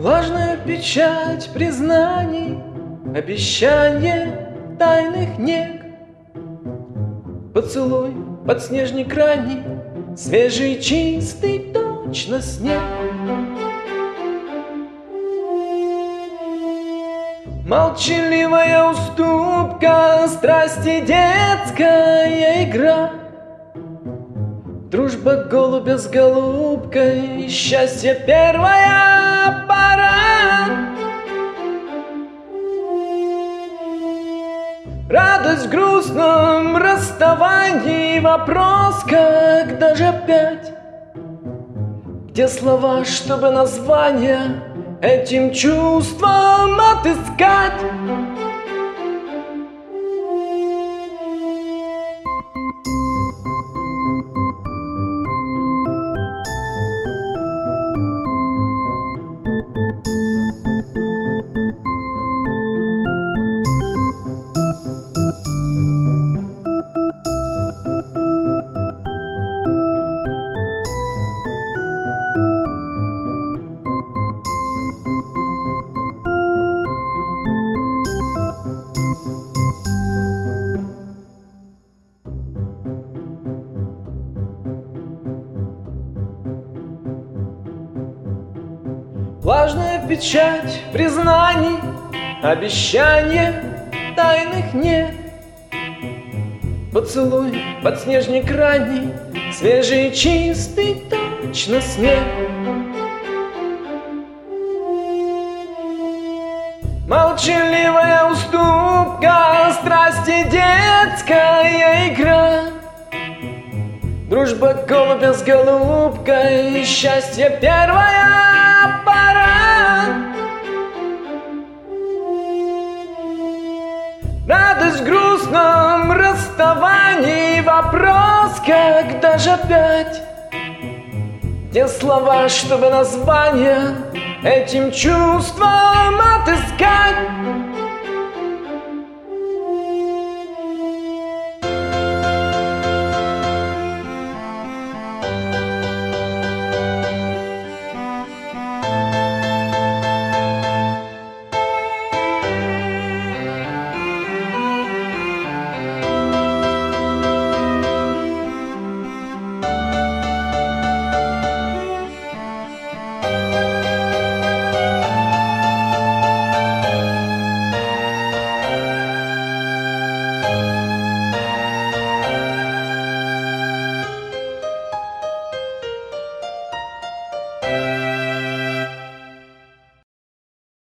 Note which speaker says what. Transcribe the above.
Speaker 1: Влажная печать признаний, обещание тайных нег. Поцелуй, подснежник ранний, свежий, чистый, точно снег. Молчаливая уступка, страсти, детская игра. Дружба голубя с голубкой, счастье первая пора. Радость в грустном расставании, вопрос, когда же опять? Где слова, чтобы название этим чувством отыскать? Влажная печать признаний, обещание тайных нет. Поцелуй, подснежник ранний, свежий, чистый, точно снег. Молчаливая уступка, страсти, детская игра. Дружба голубя с голубкой, счастье первая пора. Радость в грустном расставании, вопрос, когда же опять? Где слова, чтобы название этим чувством отыскать?